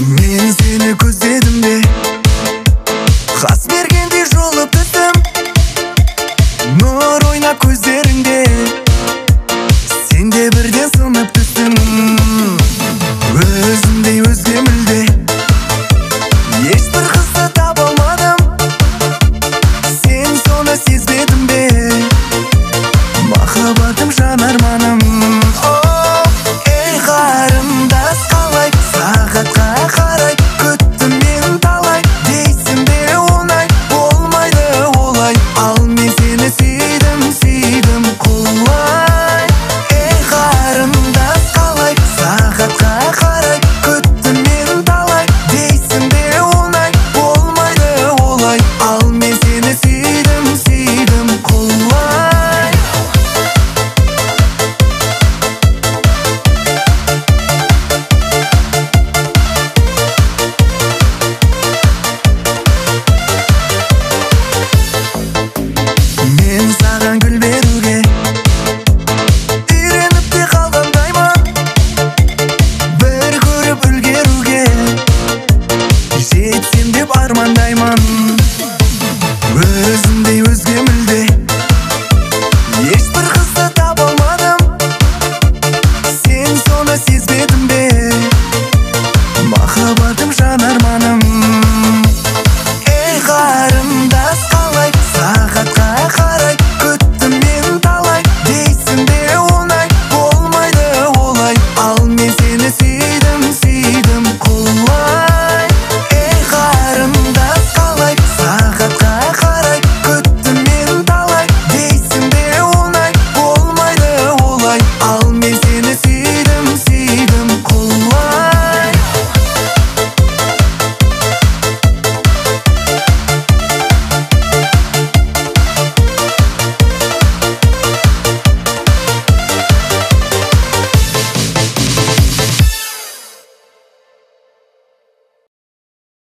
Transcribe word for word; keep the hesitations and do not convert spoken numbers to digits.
Мен сені көздедім де, қас бергендей жолып түстім. Нұр ойнап көздеріңде, сенде бірден сынып түстім. Өзімдей өзге мүлде ешбір қызды таба алмадым. Сен соны сезбедің бе, махаббатым жан арманым. Ей қарындас, қалай сағатқа қарай күттім мен талай. Дейсің бе оңай, болмайды олай. Ал мен сені сүйдім, сүйдім құлай. Ей қарындас, қалай сағатқа қарай күттім мен талай. Дейсің бе оңай, болмайды олай. Ал мен сені сүйдім, сүйдім құлай. Мен саған гүл беруге үйреніп те қалғандаймын. Бір көріп үлгеруге жетсем деп армандаймын. Өзімдей өзге мүлде ешбір қызды таба алмадым. Сен соны сезбедің бе, махаббатым жан арманым.